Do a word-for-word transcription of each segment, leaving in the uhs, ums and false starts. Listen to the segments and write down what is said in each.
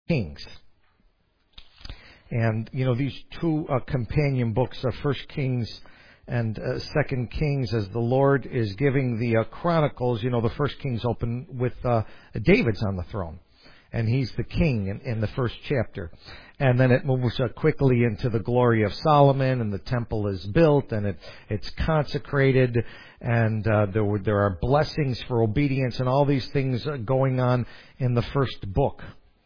Kings. And, you know, these two uh, companion books are First Kings and uh, Second Kings, as the Lord is giving the uh, Chronicles. You know, the First Kings open with uh, David's on the throne, and he's the king in, in the first chapter. And then it moves uh, quickly into the glory of Solomon, and the temple is built, and it, it's consecrated, and uh, there, were, there are blessings for obedience, and all these things uh, going on in the first book.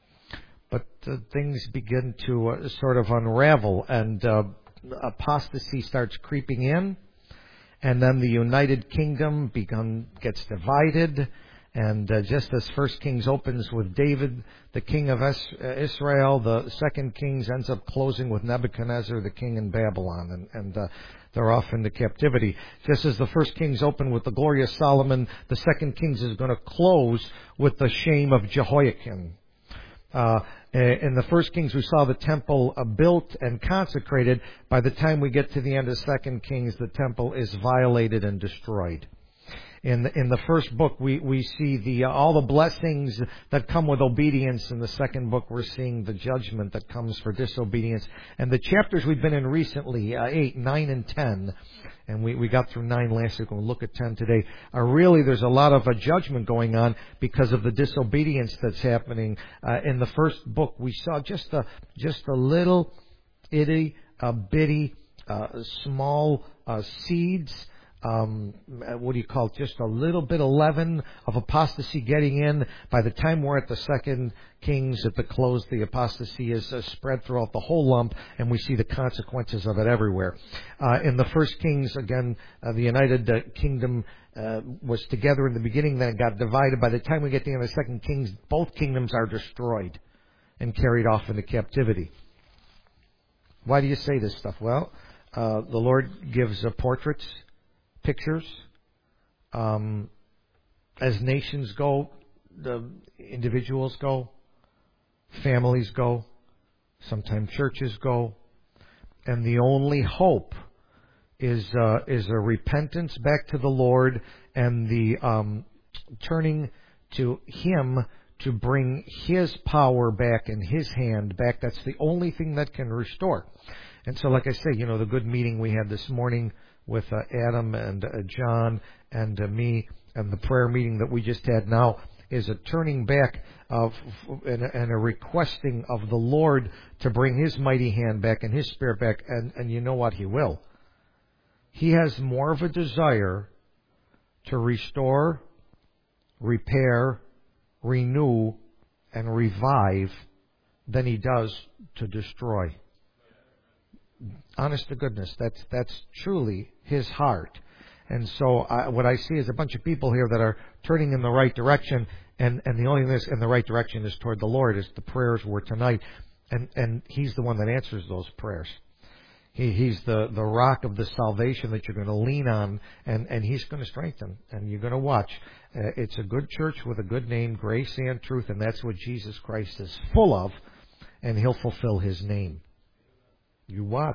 But uh, things begin to uh, sort of unravel, and uh, apostasy starts creeping in, and then the United Kingdom begun, gets divided. And uh, just as First Kings opens with David, the king of es- uh, Israel, the Second Kings ends up closing with Nebuchadnezzar, the king in Babylon, and, and uh, they're off into captivity. Just as the First Kings open with the glory of Solomon, the Second Kings is going to close with the shame of Jehoiakim. Uh, in the First Kings, we saw the temple uh, built and consecrated. By the time we get to the end of Second Kings, the temple is violated and destroyed. In the, in the first book, we, we see the uh, all the blessings that come with obedience. In the second book, we're seeing the judgment that comes for disobedience. And the chapters we've been in recently, uh, eight, nine, and ten, and we, we got through nine last week, we'll look at ten today, are really, there's a lot of uh, judgment going on because of the disobedience that's happening. Uh, in the first book, we saw just a, just a little itty, uh, bitty, uh, small uh, seeds. Um, what do you call it? Just a little bit of leaven of apostasy getting in. By the time we're at the Second Kings, at the close, the apostasy is uh, spread throughout the whole lump, and we see the consequences of it everywhere. Uh, in the First Kings, again, uh, the United uh, Kingdom uh, was together in the beginning, then it got divided. By the time we get to the end of the Second Kings, both kingdoms are destroyed and carried off into captivity. Why do you say this stuff? Well, uh, the Lord gives uh, portraits, pictures. Um, as nations go, the individuals go, families go, sometimes churches go, and the only hope is uh, is a repentance back to the Lord and the um, turning to Him to bring His power back and His hand back. That's the only thing that can restore. And so, like I say, you know, the good meeting we had this morning with uh, Adam and uh, John and uh, me, and the prayer meeting that we just had now is a turning back of and, and a requesting of the Lord to bring His mighty hand back and His Spirit back. And, and you know what? He will. He has more of a desire to restore, repair, renew, and revive than He does to destroy. Honest to goodness, that's that's truly His heart. And so I, what I see is a bunch of people here that are turning in the right direction, and, and the only thing that's in the right direction is toward the Lord, as the prayers were tonight. And, and He's the one that answers those prayers. He, he's the, the rock of the salvation that you're going to lean on, and, and He's going to strengthen, and you're going to watch. Uh, it's a good church with a good name, grace and truth, and that's what Jesus Christ is full of, and He'll fulfill His name. You watch.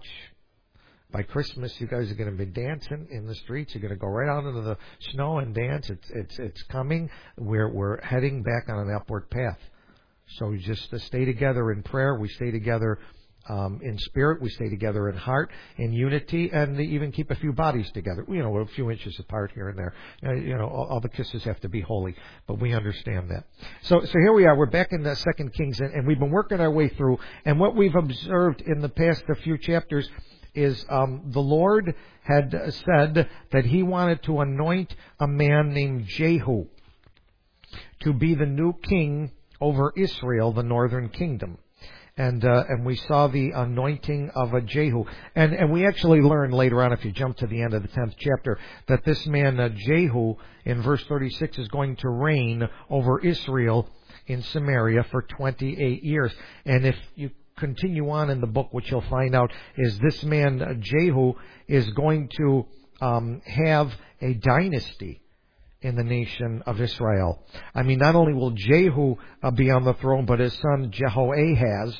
By Christmas, you guys are going to be dancing in the streets. You're going to go right out into the snow and dance. It's it's it's coming. We're we're heading back on an upward path. So we just uh, stay together in prayer. We stay together um, in spirit. We stay together in heart, in unity, and even keep a few bodies together. You know, a few inches apart here and there. Uh, you know, all, all the kisses have to be holy, but we understand that. So, so here we are. We're back in the Second Kings, and, and we've been working our way through. And what we've observed in the past a few chapters is um, the Lord had said that He wanted to anoint a man named Jehu to be the new king over Israel, the northern kingdom. And uh, and we saw the anointing of a Jehu. And and we actually learned later on, if you jump to the end of the tenth chapter, that this man, uh, Jehu, in verse thirty-six, is going to reign over Israel in Samaria for twenty-eight years. And if you continue on in the book, what you'll find out is this man, uh, Jehu, is going to um, have a dynasty in the nation of Israel. I mean, not only will Jehu uh, be on the throne, but his son Jehoahaz,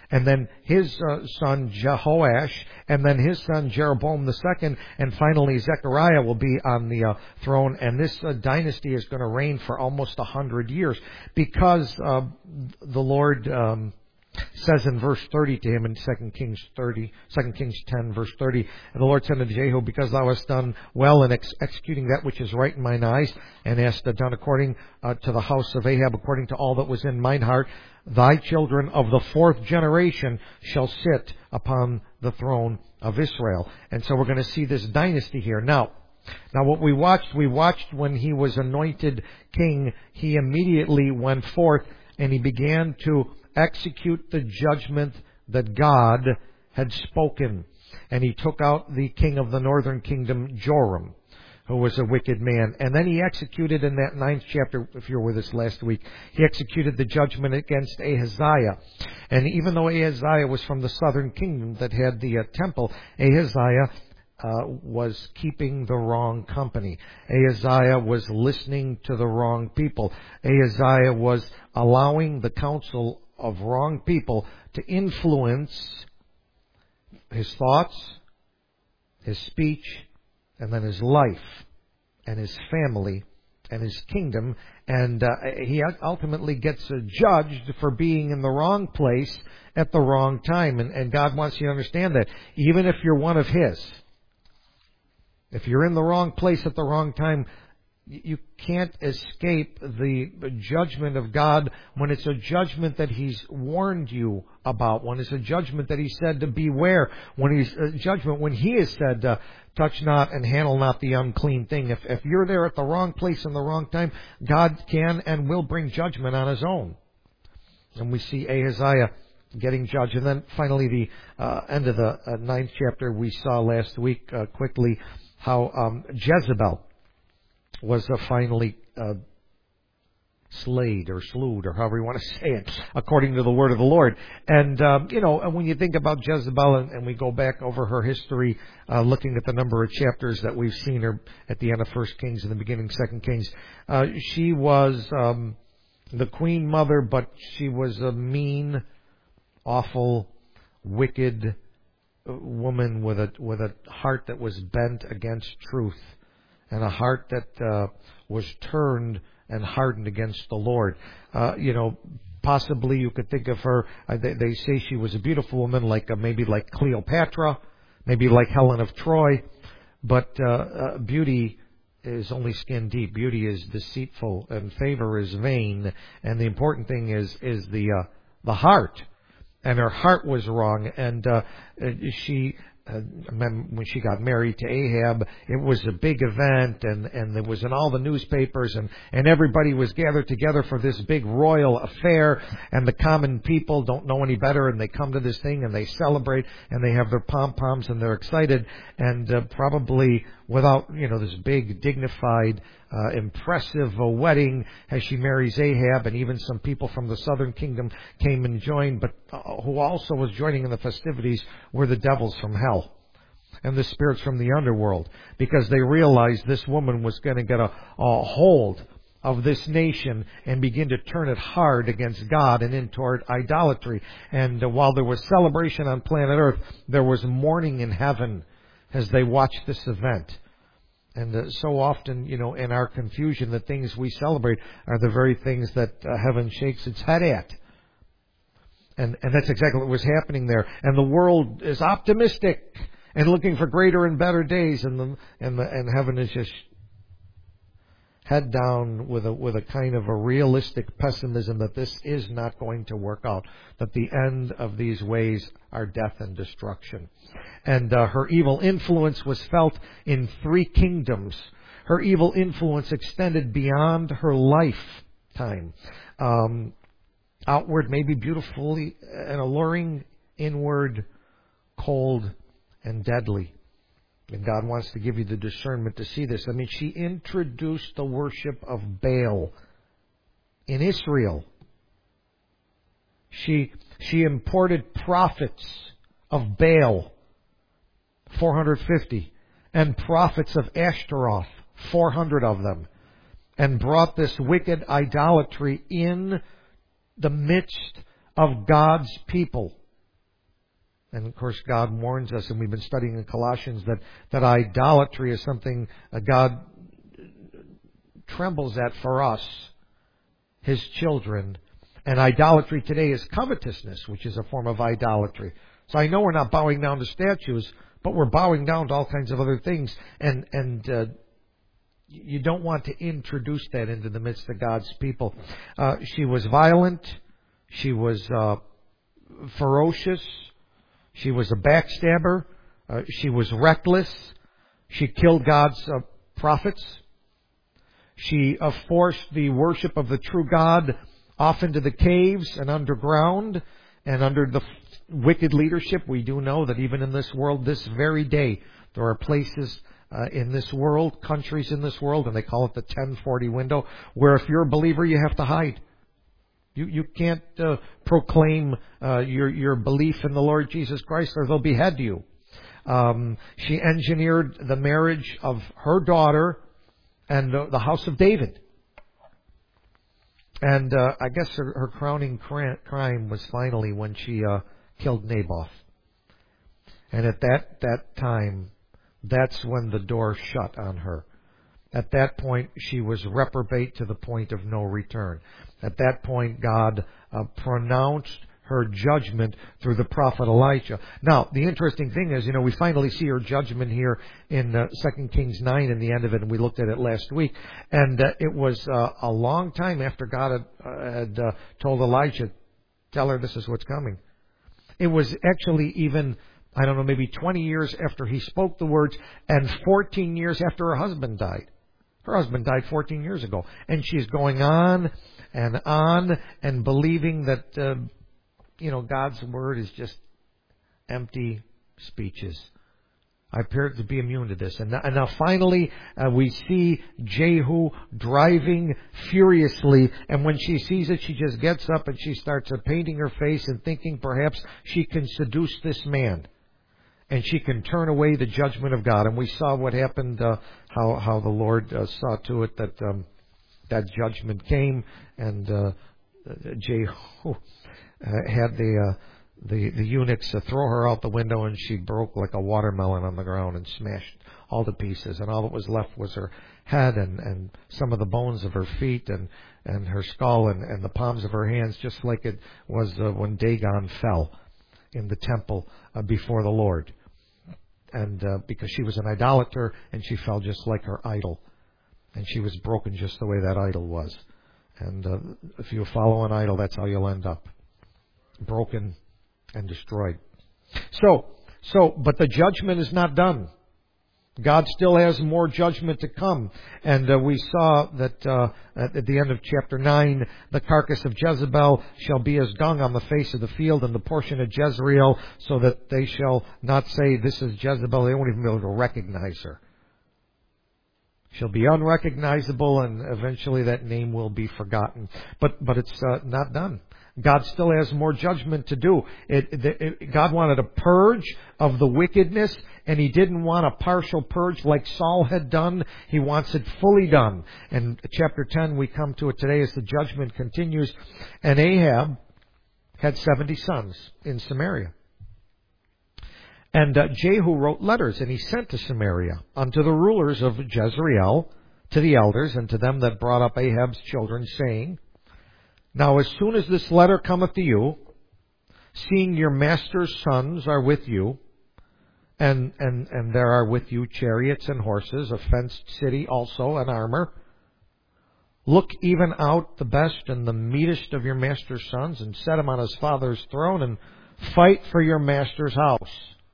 and then his uh, son Jehoash, and then his son Jeroboam the second, and finally Zechariah will be on the uh, throne. And this uh, dynasty is going to reign for almost a hundred years, because uh, the Lord um, says in verse thirty to him in Second Kings thirty, Second Kings ten, verse thirty, and the Lord said unto Jehu, because thou hast done well in ex- executing that which is right in mine eyes, and hast uh, done according uh, to the house of Ahab, according to all that was in mine heart, thy children of the fourth generation shall sit upon the throne of Israel. And so we're going to see this dynasty here. Now, now what we watched, we watched when he was anointed king, he immediately went forth and he began to execute the judgment that God had spoken. And he took out the king of the northern kingdom, Joram, who was a wicked man. And then he executed in that ninth chapter, if you were with us last week, he executed the judgment against Ahaziah. And even though Ahaziah was from the southern kingdom that had the uh, temple, Ahaziah uh, was keeping the wrong company. Ahaziah was listening to the wrong people. Ahaziah was allowing the counsel of wrong people to influence his thoughts, his speech, and then his life, and his family, and his kingdom. And uh, he ultimately gets uh, judged for being in the wrong place at the wrong time. And, and God wants you to understand that. Even if you're one of His, if you're in the wrong place at the wrong time, you can't escape the judgment of God when it's a judgment that He's warned you about, when it's a judgment that He said to beware, when He's a judgment when He has said, uh, touch not and handle not the unclean thing. If, if you're there at the wrong place in the wrong time, God can and will bring judgment on His own. And we see Ahaziah getting judged. And then finally the uh, end of the uh, ninth chapter, we saw last week uh, quickly how um, Jezebel was uh, finally uh, slayed or slewed, or however you want to say it, according to the word of the Lord. And, um, you know, when you think about Jezebel, and, and we go back over her history, uh, looking at the number of chapters that we've seen her at the end of First Kings and the beginning of Second Kings, uh, she was um, the queen mother, but she was a mean, awful, wicked woman with a with a heart that was bent against truth, and a heart that uh, was turned and hardened against the Lord. Uh, you know, possibly you could think of her, uh, they, they say she was a beautiful woman, like uh, maybe like Cleopatra, maybe like Helen of Troy, but uh, uh, beauty is only skin deep. Beauty is deceitful, and favor is vain, and the important thing is is the uh, the heart. And her heart was wrong, and uh, she... Uh, when she got married to Ahab, it was a big event, and, and it was in all the newspapers, and, and everybody was gathered together for this big royal affair, and the common people don't know any better, and they come to this thing, and they celebrate, and they have their pom-poms, and they're excited, and uh, probably without, you know, this big, dignified, uh, impressive uh, wedding as she marries Ahab, and even some people from the southern kingdom came and joined, but uh, who also was joining in the festivities were the devils from hell and the spirits from the underworld, because they realized this woman was going to get a, a hold of this nation and begin to turn it hard against God and in toward idolatry. And uh, while there was celebration on planet Earth, there was mourning in heaven as they watched this event. And uh, so often, you know, in our confusion, the things we celebrate are the very things that uh, heaven shakes its head at. And, and that's exactly what was happening there. And the world is optimistic and looking for greater and better days, and the and the and heaven is just head down with a with a kind of a realistic pessimism that this is not going to work out, that the end of these ways are death and destruction. And uh, her evil influence was felt in three kingdoms. Her evil influence extended beyond her lifetime. Um, outward, maybe beautifully and alluring; inward, cold and deadly. And God wants to give you the discernment to see this. I mean, she introduced the worship of Baal in Israel. She she imported prophets of Baal, four hundred fifty, and prophets of Ashtaroth, four hundred of them, and brought this wicked idolatry in the midst of God's people. And of course, God warns us, and we've been studying in Colossians, that, that idolatry is something uh, God trembles at for us, His children. And idolatry today is covetousness, which is a form of idolatry. So I know we're not bowing down to statues, but we're bowing down to all kinds of other things. And, and uh, you don't want to introduce that into the midst of God's people. Uh, she was violent. She was uh, ferocious. She was a backstabber. Uh, she was reckless. She killed God's uh, prophets. She uh, forced the worship of the true God off into the caves and underground and under the wicked leadership. We do know that even in this world, this very day, there are places uh, in this world, countries in this world, and they call it the ten forty window, where if you're a believer, you have to hide. You you can't uh, proclaim uh, your your belief in the Lord Jesus Christ, or they'll behead you. Um, she engineered the marriage of her daughter and the, the house of David. And uh, I guess her, her crowning crime was finally when she uh, killed Naboth. And at that, that time, that's when the door shut on her. At that point, she was reprobate to the point of no return. At that point, God uh, pronounced her judgment through the prophet Elijah. Now, the interesting thing is, you know, we finally see her judgment here in uh, Second Kings nine in the end of it, and we looked at it last week. And uh, it was uh, a long time after God had, uh, had uh, told Elijah, tell her this is what's coming. It was actually even, I don't know, maybe twenty years after he spoke the words, and fourteen years after her husband died. Her husband died fourteen years ago. And she's going on and on and believing that, uh, you know, God's word is just empty speeches. I appear to be immune to this. And now, and now finally, uh, we see Jehu driving furiously. And when she sees it, she just gets up and she starts uh, painting her face and thinking perhaps she can seduce this man. And she can turn away the judgment of God. And we saw what happened, uh, how how the Lord uh, saw to it that um, that judgment came. And uh, Jehu uh, had the... Uh, The, the eunuchs uh, throw her out the window, and she broke like a watermelon on the ground and smashed all to pieces. And all that was left was her head and, and some of the bones of her feet and, and her skull and, and the palms of her hands, just like it was uh, when Dagon fell in the temple uh, before the Lord. And uh, because she was an idolater, and she fell just like her idol. And she was broken just the way that idol was. And uh, if you follow an idol, that's how you'll end up. Broken and destroyed. So, so, but the judgment is not done. God still has more judgment to come. And uh, we saw that uh, at the end of chapter nine, the carcass of Jezebel shall be as dung on the face of the field, and the portion of Jezreel, so that they shall not say, this is Jezebel. They won't even be able to recognize her. She'll be unrecognizable, and eventually that name will be forgotten. But but it's uh, not done. God still has more judgment to do. It, it, it, God wanted a purge of the wickedness, and He didn't want a partial purge like Saul had done. He wants it fully done. And chapter ten, we come to it today as the judgment continues. And Ahab had seventy sons in Samaria. And uh, Jehu wrote letters, and he sent to Samaria unto the rulers of Jezreel, to the elders, and to them that brought up Ahab's children, saying, now as soon as this letter cometh to you, seeing your master's sons are with you, and, and, and there are with you chariots and horses, a fenced city also, and armor, look even out the best and the meetest of your master's sons, and set him on his father's throne, and fight for your master's house.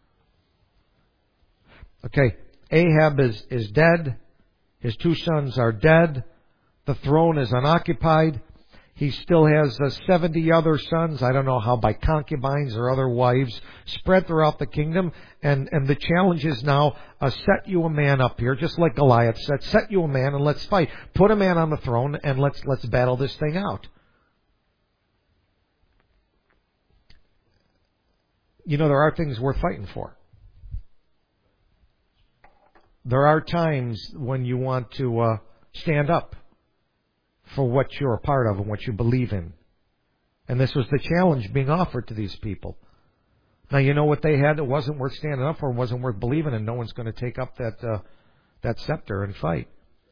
Okay, Ahab is, is dead. His two sons are dead. The throne is unoccupied. He still has uh, seventy other sons, I don't know how, by concubines or other wives, spread throughout the kingdom. And, and the challenge is now, uh, set you a man up here, just like Goliath said, set you a man and let's fight. Put a man on the throne and let's, let's battle this thing out. You know, there are things worth fighting for. There are times when you want to uh, stand up for what you're a part of and what you believe in. And this was the challenge being offered to these people. Now, you know what they had that wasn't worth standing up for, wasn't worth believing in. No one's going to take up that uh, that scepter and fight.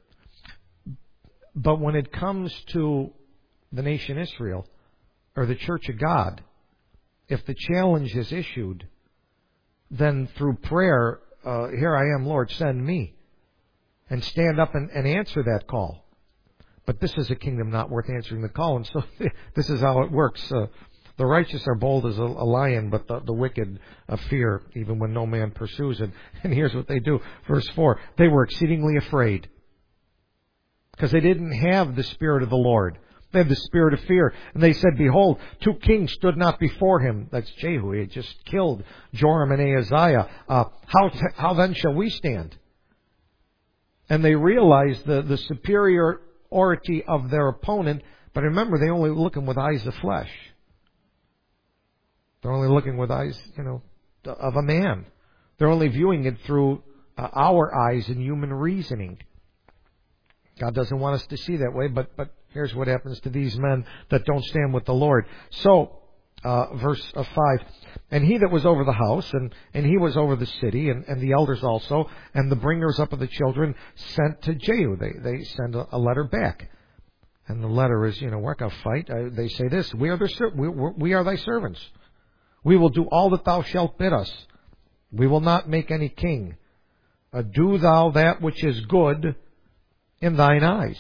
But when it comes to the nation Israel, or the church of God, if the challenge is issued, then through prayer, uh, here I am, Lord, send me. And stand up and, and answer that call. But this is a kingdom not worth answering the call. And so this is how it works. Uh, the righteous are bold as a, a lion, but the, the wicked uh, fear, even when no man pursues it. And here's what they do. Verse four, they were exceedingly afraid. Because they didn't have the Spirit of the Lord. They had the spirit of fear. And they said, behold, two kings stood not before him. That's Jehu. He had just killed Joram and Ahaziah. Uh, how, t- how then shall we stand? And they realized the, the superiority of their opponent. But remember, they're only looking with eyes of flesh. They're only looking with eyes, you know, of a man. They're only viewing it through uh, our eyes and human reasoning. God doesn't want us to see that way, but but here's what happens to these men that don't stand with the Lord. So, uh, verse uh, five, and he that was over the house, and, and he was over the city, and, and the elders also, and the bringers up of the children sent to Jehu. They they send a, a letter back. And the letter is, you know, we're not going to fight. Uh, they say this, we are, the ser- we, we are thy servants. We will do all that thou shalt bid us. We will not make any king. Uh, do thou that which is good in thine eyes.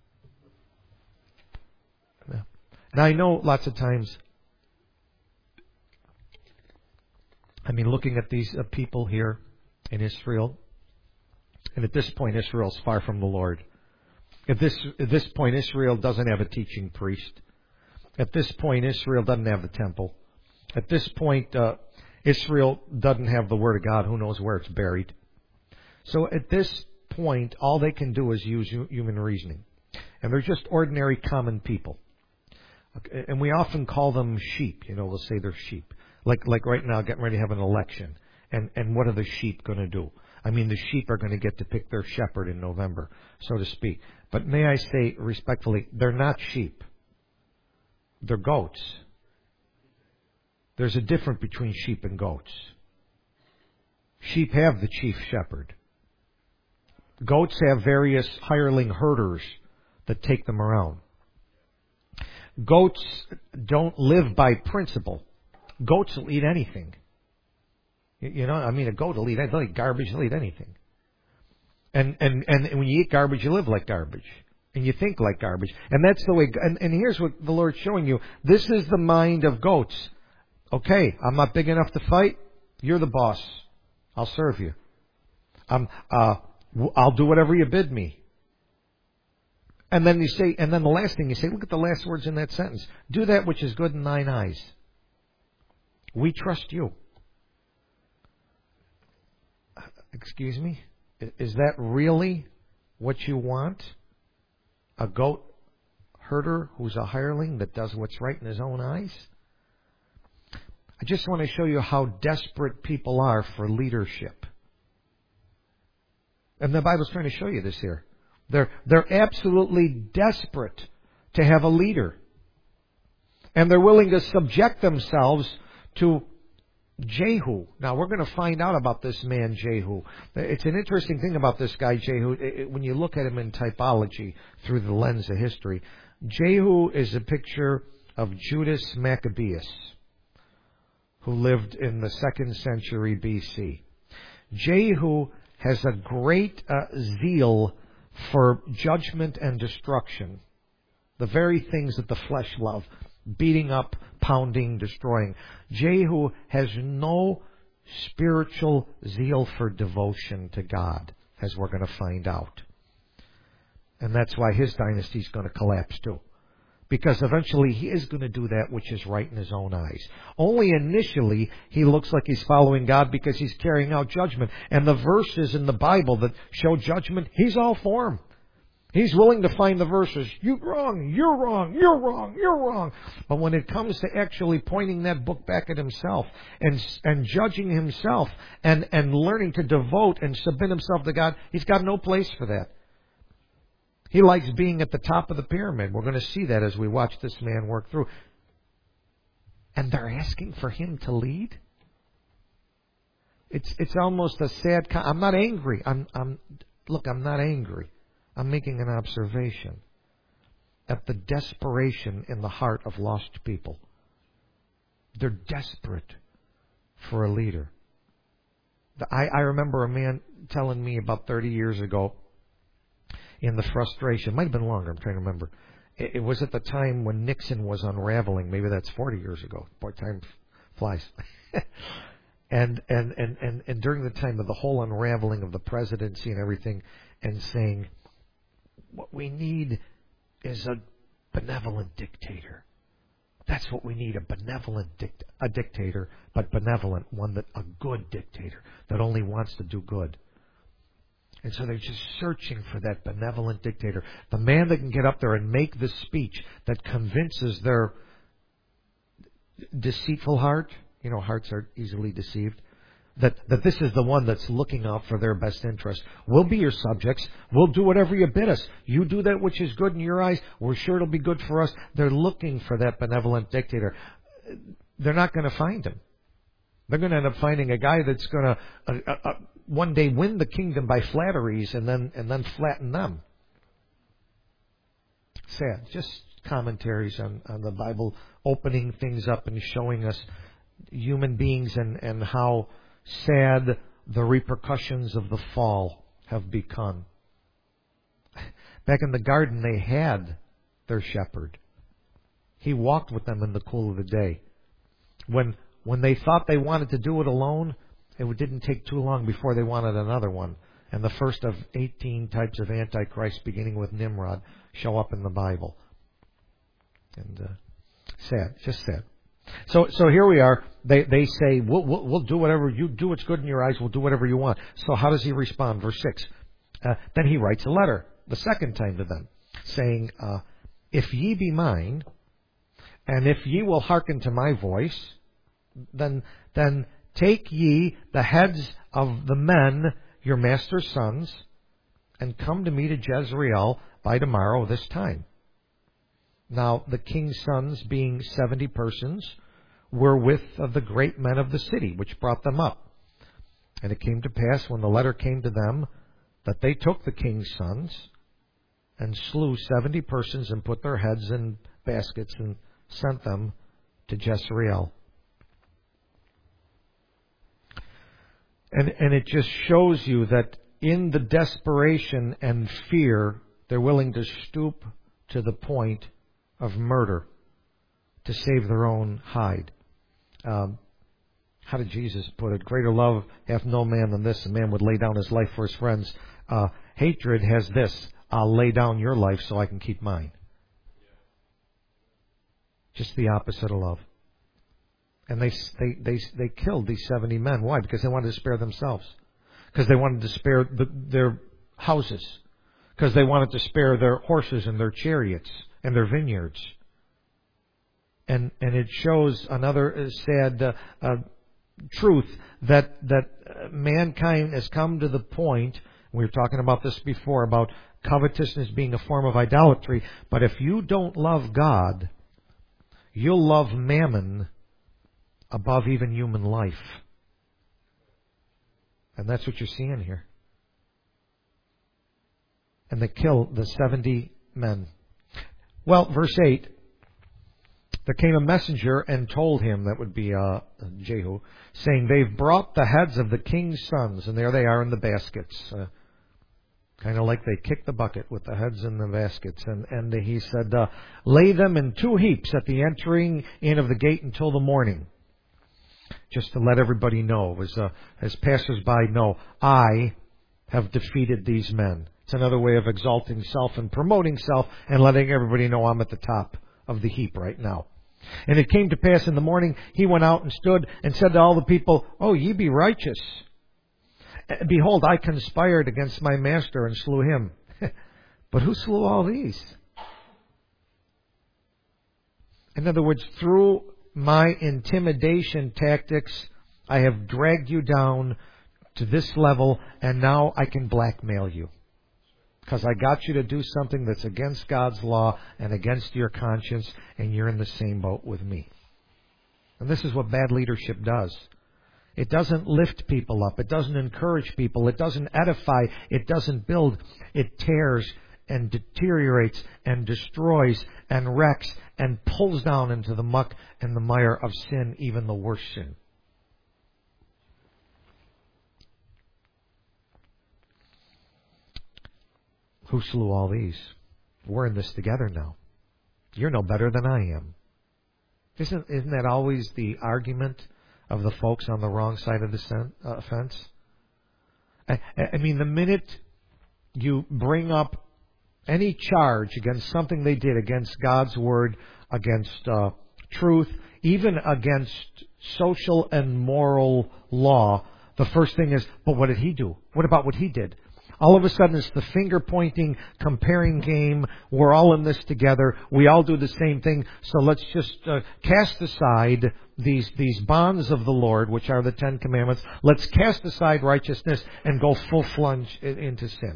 Now, I know lots of times, I mean, looking at these uh, people here in Israel, and at this point, Israel is far from the Lord. At this, at this point, Israel doesn't have a teaching priest. At this point, Israel doesn't have the temple. At this point, uh, Israel doesn't have the Word of God. Who knows where it's buried? So at this point, all they can do is use human reasoning. And they're just ordinary common people. Okay, and we often call them sheep. You know, we'll say they're sheep. Like like right now, getting ready to have an election. And, and what are the sheep going to do? I mean, the sheep are going to get to pick their shepherd in November, so to speak. But may I say respectfully, they're not sheep. They're goats. There's a difference between sheep and goats. Sheep have the chief shepherd. Goats have various hireling herders that take them around. Goats don't live by principle. Goats will eat anything. You know, I mean, a goat will eat, they'll eat garbage, they'll eat anything. And, and, and when you eat garbage, you live like garbage. And you think like garbage. And that's the way, and, and here's what the Lord's showing you. This is the mind of goats. Okay, I'm not big enough to fight. You're the boss. I'll serve you. Um, uh, I'll do whatever you bid me. And then you say, and then the last thing you say, look at the last words in that sentence. Do that which is good in thine eyes. We trust you. Excuse me? Is that really what you want? A goat herder who's a hireling that does what's right in his own eyes? I just want to show you how desperate people are for leadership. And the Bible's trying to show you this here. They're, they're absolutely desperate to have a leader. And they're willing to subject themselves to Jehu. Now, we're going to find out about this man, Jehu. It's an interesting thing about this guy, Jehu. When you look at him in typology through the lens of history, Jehu is a picture of Judas Maccabeus, who lived in the second century B C. Jehu has a great uh, zeal for judgment and destruction. The very things that the flesh love. Beating up, pounding, destroying. Jehu has no spiritual zeal for devotion to God, as we're going to find out. And that's why his dynasty is going to collapse too. Because eventually he is going to do that which is right in his own eyes. Only initially he looks like he's following God because he's carrying out judgment. And the verses in the Bible that show judgment, he's all for them. He's willing to find the verses. You're wrong, you're wrong, you're wrong, you're wrong. But when it comes to actually pointing that book back at himself and and judging himself and, and learning to devote and submit himself to God, he's got no place for that. He likes being at the top of the pyramid. We're going to see that as we watch this man work through. And they're asking for him to lead? It's it's almost a sad. Con- I'm not angry. I'm I'm look. I'm not angry. I'm making an observation at the desperation in the heart of lost people. They're desperate for a leader. I, I remember a man telling me about thirty years ago, in the frustration, might have been longer, I'm trying to remember. It, it was at the time when Nixon was unraveling. Maybe that's forty years ago. Boy, time flies. and, and, and, and, and during the time of the whole unraveling of the presidency and everything, and saying, what we need is a benevolent dictator. That's what we need, a benevolent dict- a dictator, but benevolent, one that a good dictator that only wants to do good. And so they're just searching for that benevolent dictator, the man that can get up there and make the speech that convinces their deceitful heart. You know, hearts are easily deceived. That, that this is the one that's looking out for their best interest. We'll be your subjects. We'll do whatever you bid us. You do that which is good in your eyes. We're sure it'll be good for us. They're looking for that benevolent dictator. They're not going to find him. They're going to end up finding a guy that's going to uh, uh, uh, one day win the kingdom by flatteries and then and then flatten them. Sad. Just commentaries on, on the Bible, opening things up and showing us human beings and, and how sad the repercussions of the fall have become. Back in the garden, they had their shepherd. He walked with them in the cool of the day. When when they thought they wanted to do it alone, it didn't take too long before they wanted another one. And the first of eighteen types of Antichrist, beginning with Nimrod, show up in the Bible. And uh, sad, just sad. So, so here we are. They they say, we'll, we'll we'll do whatever you do. What's good in your eyes. We'll do whatever you want. So how does he respond? Verse six. Uh, then he writes a letter the second time to them, saying, uh, "If ye be mine, and if ye will hearken to my voice, then then take ye the heads of the men, your master's sons, and come to me to Jezreel by tomorrow this time." Now, the king's sons, being seventy persons, were with of the great men of the city, which brought them up. And it came to pass, when the letter came to them, that they took the king's sons, and slew seventy persons, and put their heads in baskets, and sent them to Jezreel. And, and it just shows you that in the desperation and fear, they're willing to stoop to the point of murder to save their own hide. Um, how did Jesus put it? Greater love hath no man than this, a man would lay down his life for his friends. Uh, hatred has this: I'll lay down your life so I can keep mine. Just the opposite of love. And they they they they killed these seventy men. Why? Because they wanted to spare themselves. Because they wanted to spare the, their houses. Because they wanted to spare their horses and their chariots and their vineyards. And and it shows another sad uh, uh, truth that that mankind has come to the point. We were talking about this before, about covetousness being a form of idolatry. But if you don't love God, you'll love mammon above even human life. And that's what you're seeing here. And they kill the seventy men. Well, verse eight. There came a messenger and told him, that would be uh, Jehu, saying, they've brought the heads of the king's sons, and there they are in the baskets. Uh, kind of like they kicked the bucket with the heads in the baskets. And, and he said, uh, lay them in two heaps at the entering in of the gate until the morning. Just to let everybody know, as, uh, as passers-by know, I have defeated these men. It's another way of exalting self and promoting self and letting everybody know I'm at the top of the heap right now. And it came to pass in the morning, he went out and stood and said to all the people, oh, ye be righteous. Behold, I conspired against my master and slew him. But who slew all these? In other words, through my intimidation tactics, I have dragged you down to this level, and now I can blackmail you. Because I got you to do something that's against God's law and against your conscience, and you're in the same boat with me. And this is what bad leadership does. It doesn't lift people up. It doesn't encourage people. It doesn't edify. It doesn't build. It tears and deteriorates and destroys and wrecks and pulls down into the muck and the mire of sin, even the worst sin. Who slew all these? We're in this together now. You're no better than I am. Isn't, isn't that always the argument of the folks on the wrong side of the sen, uh, fence? I, I mean, the minute you bring up any charge against something they did, against God's Word, against uh, truth, even against social and moral law, the first thing is, but what did he do? What about what he did? All of a sudden, it's the finger-pointing, comparing game. We're all in this together. We all do the same thing. So let's just uh, cast aside these these bonds of the Lord, which are the Ten Commandments. Let's cast aside righteousness and go full plunge into sin.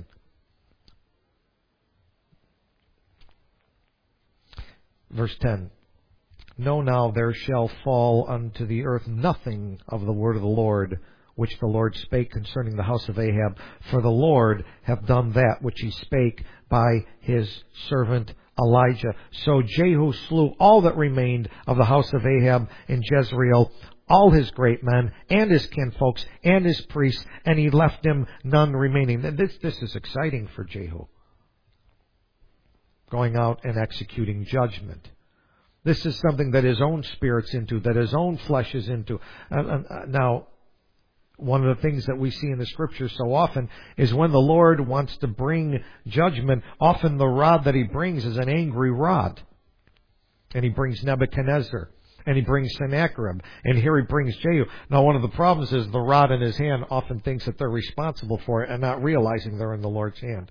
Verse ten. Know now there shall fall unto the earth nothing of the word of the Lord, which the Lord spake concerning the house of Ahab. For the Lord hath done that which he spake by his servant Elijah. So Jehu slew all that remained of the house of Ahab in Jezreel, all his great men, and his kinfolks, and his priests, and he left him none remaining. This, this is exciting for Jehu. Going out and executing judgment. This is something that his own spirit's into, that his own flesh is into. Uh, uh, now, one of the things that we see in the Scriptures so often is when the Lord wants to bring judgment, often the rod that he brings is an angry rod. And he brings Nebuchadnezzar. And he brings Sennacherib. And here he brings Jehu. Now, one of the problems is the rod in his hand often thinks that they're responsible for it and not realizing they're in the Lord's hand.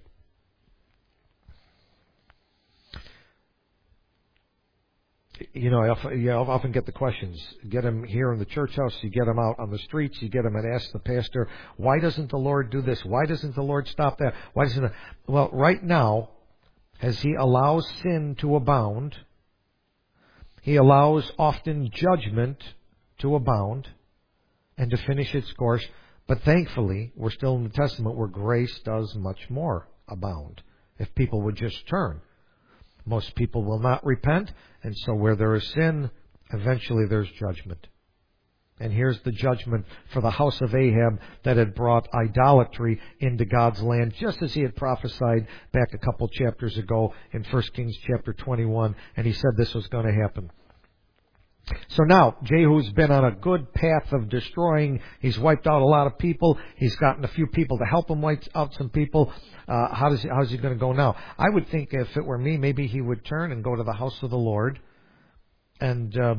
You know, I often, you often get the questions. Get them here in the church house. You get them out on the streets. You get them and ask the pastor, why doesn't the Lord do this? Why doesn't the Lord stop that? Why doesn't it? Well, right now, as he allows sin to abound, he allows often judgment to abound and to finish its course. But thankfully, we're still in the Testament where grace does much more abound. If people would just turn. Most people will not repent, and so where there is sin, eventually there's judgment. And here's the judgment for the house of Ahab that had brought idolatry into God's land, just as he had prophesied back a couple chapters ago in First Kings chapter twenty-one, and he said this was going to happen. So now, Jehu's been on a good path of destroying. He's wiped out a lot of people. He's gotten a few people to help him wipe out some people. Uh, how does he, how's he going to go now? I would think if it were me, maybe he would turn and go to the house of the Lord and uh,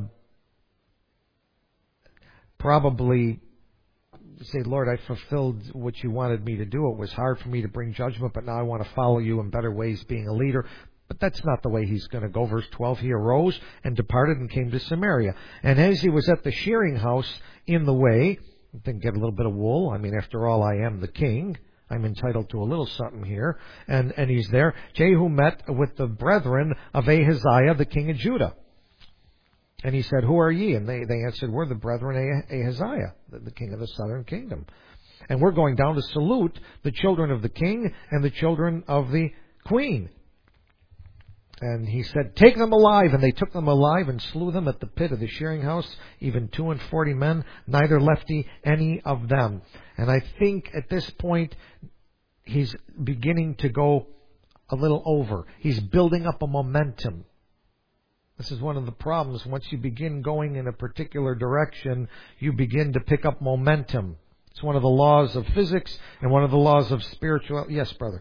probably say, Lord, I fulfilled what you wanted me to do. It was hard for me to bring judgment, but now I want to follow you in better ways being a leader. But that's not the way he's going to go. Verse twelve, he arose and departed and came to Samaria. And as he was at the shearing house in the way, then get a little bit of wool. I mean, after all, I am the king. I'm entitled to a little something here. And, and he's there. Jehu met with the brethren of Ahaziah, the king of Judah. And he said, who are ye? And they, they answered, we're the brethren of Ahaziah, the, the king of the southern kingdom. And we're going down to salute the children of the king and the children of the queen. And he said, take them alive. And they took them alive and slew them at the pit of the shearing house, even two and forty men, neither left he any of them. And I think at this point, he's beginning to go a little over. He's building up a momentum. This is one of the problems. Once you begin going in a particular direction, you begin to pick up momentum. It's one of the laws of physics and one of the laws of spiritual... Yes, brother.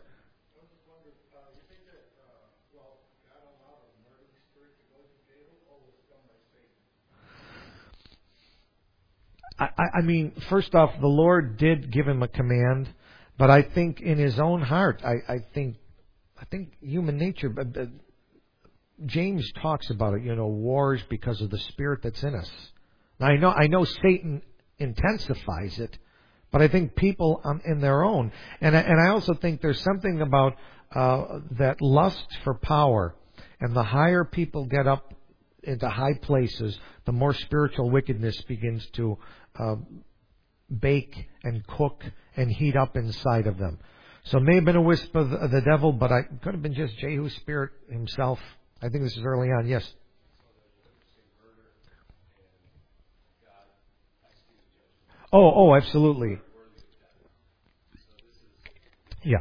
I, I mean, first off, the Lord did give him a command, but I think in his own heart, I, I think, I think human nature. But, but James talks about it. You know, wars because of the spirit that's in us. Now, I know, I know Satan intensifies it, but I think people um, in their own, and I, and I also think there's something about uh, that lust for power, and the higher people get up into high places, the more spiritual wickedness begins to uh, bake and cook and heat up inside of them. So it may have been a wisp of the, of the devil, but it could have been just Jehu's spirit himself. I think this is early on. Yes. Oh, oh, absolutely. Yeah.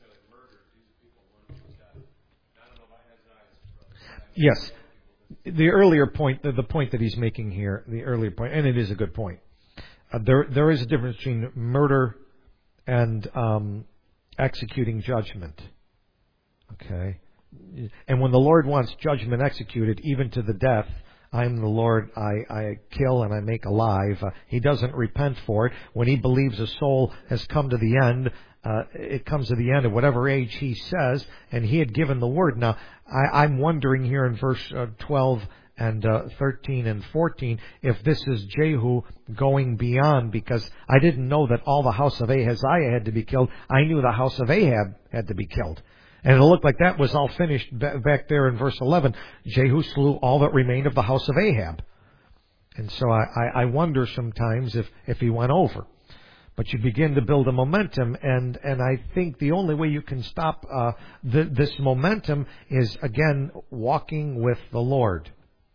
Yes. The earlier point, the, the point that he's making here, the earlier point, and it is a good point. Uh, there, there is a difference between murder and um, executing judgment. Okay? And when the Lord wants judgment executed, even to the death, I'm the Lord, I, I kill and I make alive. Uh, he doesn't repent for it. When he believes a soul has come to the end, uh, it comes to the end at whatever age he says, and he had given the word. Now, I, I'm wondering here in verse uh, twelve and uh, thirteen and fourteen, if this is Jehu going beyond, because I didn't know that all the house of Ahaziah had to be killed. I knew the house of Ahab had to be killed. And it looked like that was all finished back there in verse eleven. Jehu slew all that remained of the house of Ahab. And so I, I, I wonder sometimes if, if he went over. But you begin to build a momentum, and, and I think the only way you can stop uh, th- this momentum is, again, walking with the Lord.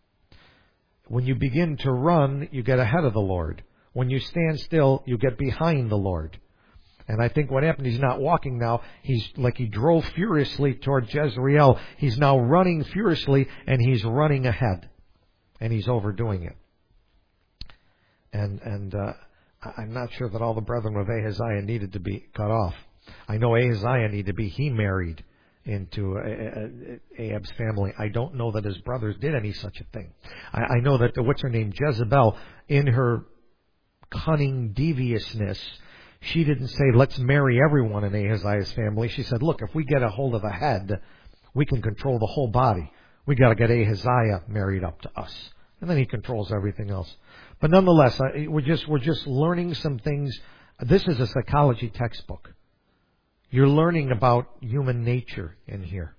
When you begin to run, you get ahead of the Lord. When you stand still, you get behind the Lord. And I think what happened, he's not walking now. He's like he drove furiously toward Jezreel. He's now running furiously, and he's running ahead. And he's overdoing it. And and uh, I'm not sure that all the brethren of Ahaziah needed to be cut off. I know Ahaziah needed to be, he married into Ahab's family. I don't know that his brothers did any such a thing. I, I know that, the, what's her name, Jezebel, in her cunning deviousness, she didn't say, let's marry everyone in Ahaziah's family. She said, look, if we get a hold of the head, we can control the whole body. We got to get Ahaziah married up to us. And then he controls everything else. But nonetheless, I, we're just we're just learning some things. This is a psychology textbook. You're learning about human nature in here.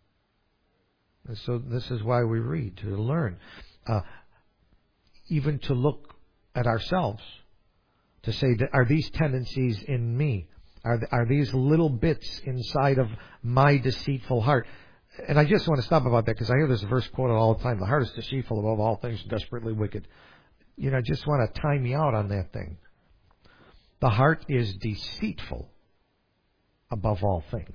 And so this is why we read, to learn. Uh, even to look at ourselves. To say, are these tendencies in me? Are, are these little bits inside of my deceitful heart? And I just want to stop about that, because I hear this verse quoted all the time. The heart is deceitful above all things, desperately wicked. You know, I just want to time me out on that thing. The heart is deceitful above all things.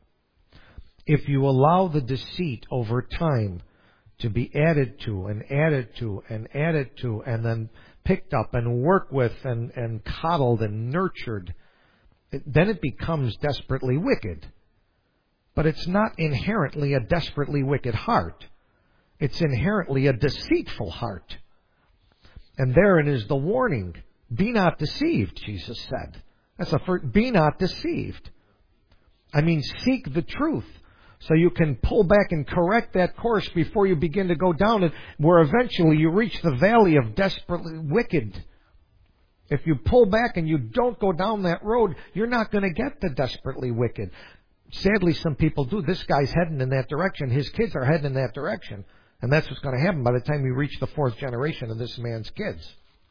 If you allow the deceit over time to be added to and added to and added to and then picked up and worked with and, and coddled and nurtured, then it becomes desperately wicked. But it's not inherently a desperately wicked heart. It's inherently a deceitful heart. And therein is the warning. Be not deceived, Jesus said. That's a first, be not deceived. I mean, seek the truth so you can pull back and correct that course before you begin to go down it, where eventually you reach the valley of desperately wicked. If you pull back and you don't go down that road, you're not going to get the desperately wicked. Sadly, some people do. This guy's heading in that direction. His kids are heading in that direction. And that's what's going to happen by the time you reach the fourth generation of this man's kids.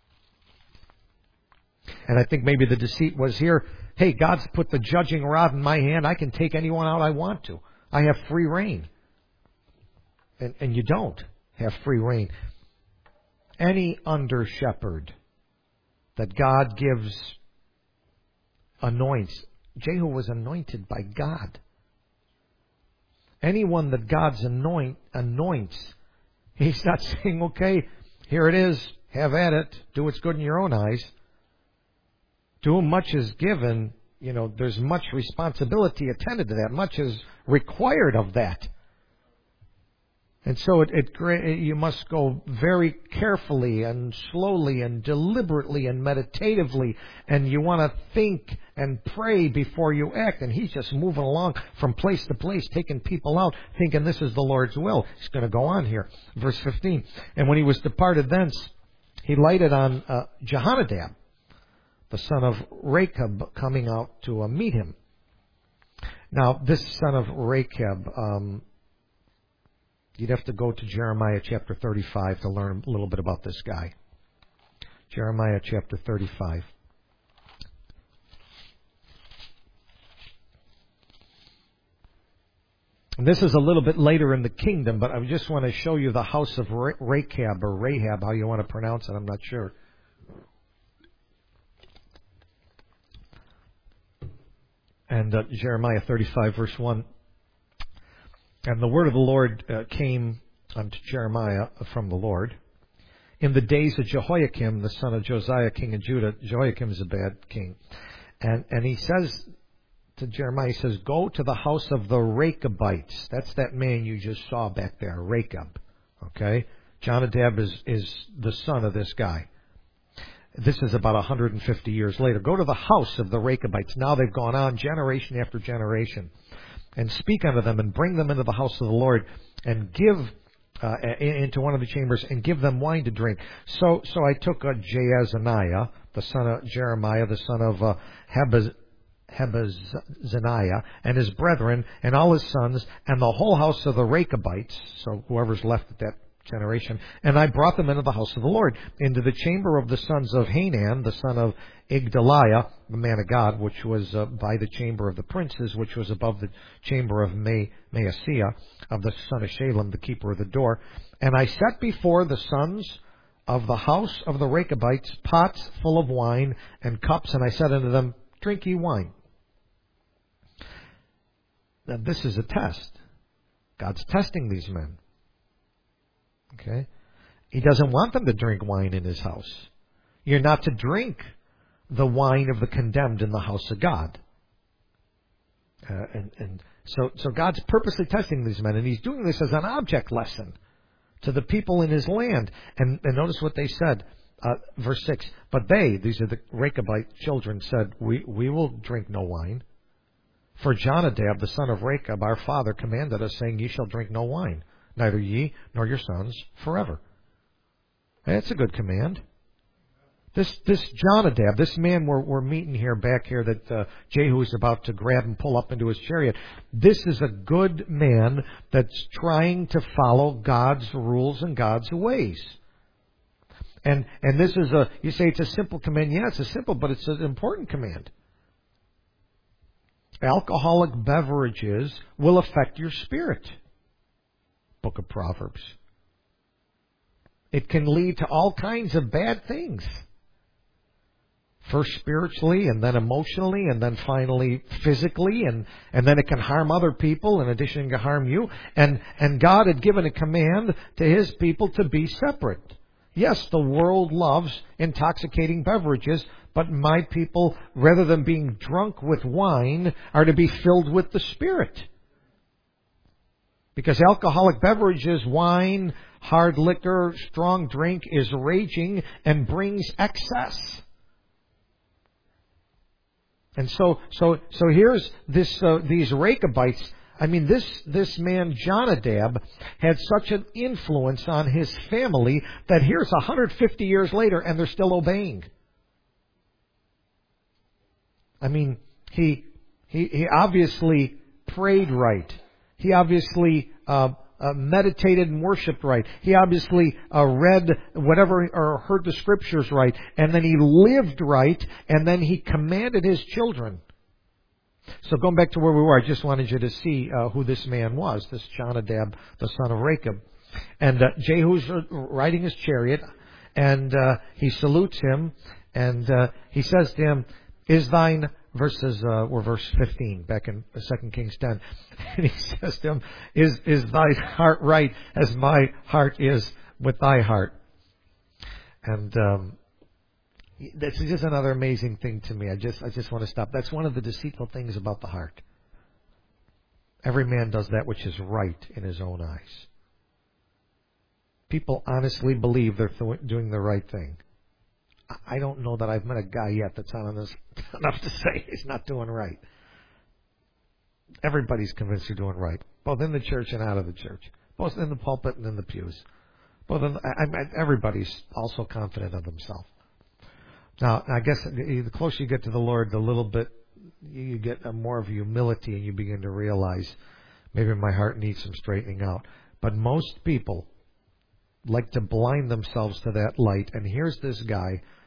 And I think maybe the deceit was here, hey, God's put the judging rod in my hand. I can take anyone out I want to. I have free reign. And, and you don't have free reign. Any under shepherd that God gives, anoints. Jehu was anointed by God. Anyone that God's anoint, anoints, he's not saying, okay, here it is, have at it, do what's good in your own eyes. To whom much is given, you know, there's much responsibility attended to that. Much is required of that. And so it, it, you must go very carefully and slowly and deliberately and meditatively. And you want to think and pray before you act. And he's just moving along from place to place, taking people out, thinking this is the Lord's will. He's going to go on here. Verse fifteen. And when he was departed thence, he lighted on uh, Jehonadab, the son of Rechab, coming out to uh, meet him. Now, this son of Rechab, um, you'd have to go to Jeremiah chapter thirty-five to learn a little bit about this guy. Jeremiah chapter thirty-five. this is a little bit later in the kingdom, but I just want to show you the house of Ra- Rechab, or Rahab, how you want to pronounce it, I'm not sure. And uh, Jeremiah thirty-five, verse one. And the word of the Lord uh, came unto Jeremiah from the Lord. In the days of Jehoiakim, the son of Josiah, king of Judah. Jehoiakim is a bad king. And and he says to Jeremiah, he says, go to the house of the Rechabites. That's that man you just saw back there, Rechab. Okay? Jonadab is, is the son of this guy. This is about one hundred fifty years later. Go to the house of the Rechabites. Now they've gone on generation after generation. And speak unto them and bring them into the house of the Lord and give uh, into one of the chambers and give them wine to drink. So so I took uh, Jaazaniah, the son of Jeremiah, the son of uh, Hebaz, Hebazaniah, and his brethren, and all his sons, and the whole house of the Rechabites, so whoever's left at that generation, and I brought them into the house of the Lord, into the chamber of the sons of Hanan, the son of Igdaliah, the man of God, which was uh, by the chamber of the princes, which was above the chamber of Ma- Maaseiah, of the son of Shalem, the keeper of the door. And I set before the sons of the house of the Rechabites pots full of wine and cups, and I said unto them, drink ye wine. Now this is a test. God's testing these men. Okay? He doesn't want them to drink wine in his house. You're not to drink the wine of the condemned in the house of God. Uh, and and so, so God's purposely testing these men, and he's doing this as an object lesson to the people in his land. And, and notice what they said, uh, verse six. But they, these are the Rechabite children, said, we, we will drink no wine. For Jonadab, the son of Rechab, our father, commanded us, saying, ye shall drink no wine, neither ye nor your sons forever. That's a good command. This this Jonadab, this man we're, we're meeting here, back here, that uh, Jehu is about to grab and pull up into his chariot. This is a good man that's trying to follow God's rules and God's ways. And and this is a, you say it's a simple command. Yeah, it's a simple, but it's an important command. Alcoholic beverages will affect your spirit. Book of Proverbs. It can lead to all kinds of bad things. First spiritually, and then emotionally, and then finally physically, and, and then it can harm other people in addition to harm you. And, and God had given a command to His people to be separate. Yes, the world loves intoxicating beverages, but my people, rather than being drunk with wine, are to be filled with the Spirit. Because alcoholic beverages, wine, hard liquor, strong drink, is raging and brings excess. And so, so, so here's this, uh, these Rechabites. I mean, this, this man Jonadab had such an influence on his family that here's one hundred fifty years later and they're still obeying. I mean, he, he, he obviously prayed right. He obviously, uh, Uh, meditated and worshipped right. He obviously uh, read whatever or heard the scriptures right, and then he lived right, and then he commanded his children. So going back to where we were, I just wanted you to see uh, who this man was, this Jonadab, the son of Rechab. And uh, Jehu's riding his chariot, and uh, he salutes him, and uh, he says to him, is thine, verses, uh, or verse fifteen, back in Second Kings ten. And he says to him, is, is thy heart right as my heart is with thy heart? And, um, that's just another amazing thing to me. I just, I just want to stop. That's one of the deceitful things about the heart. Every man does that which is right in his own eyes. People honestly believe they're th- doing the right thing. I don't know that I've met a guy yet that's honest enough to say he's not doing right. Everybody's convinced they're doing right, both in the church and out of the church, both in the pulpit and in the pews. Both in, I, I, everybody's also confident of themselves. Now, I guess the closer you get to the Lord, the little bit you get more of humility, and you begin to realize maybe my heart needs some straightening out. But most people like to blind themselves to that light. And here's this guy